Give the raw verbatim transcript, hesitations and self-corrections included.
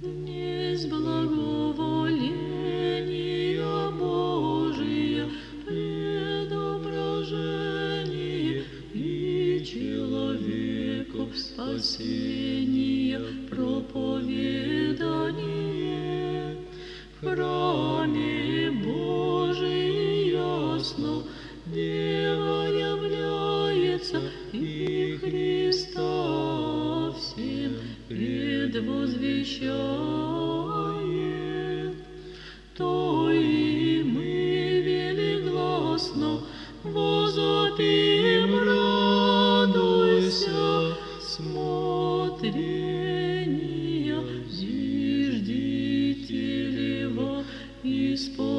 Днесь благоволения Божия, предображение и человеку спасение проповедание. В храме Божий ясно Дева является, и Христа всем предвозвещает. То и мы велигласно возопим, радуйся, смотрения зиждителева исполнения.